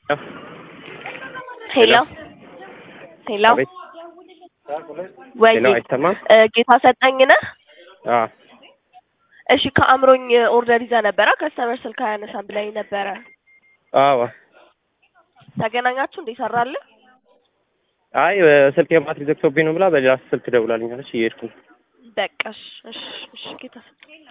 ሄሎ ሄሎ ወይ ጌታ ሰጠኝ ነህ? እሺ ከአምሮኝ ኦርደር ይዘህ ነበረ ከስተመር ስልክ አያነሳም ብለኸኝ ነበረ። አዎ ተገናኛችሁ እንዴ ሰራልህ? አይ ስልኬ ባትሪ ዘግቶብኝ ነው ብላ በሌላ ስልክ ደውላልኛለች እየሄድኩ። በቃ እሺ ጌታ ሰጠኝ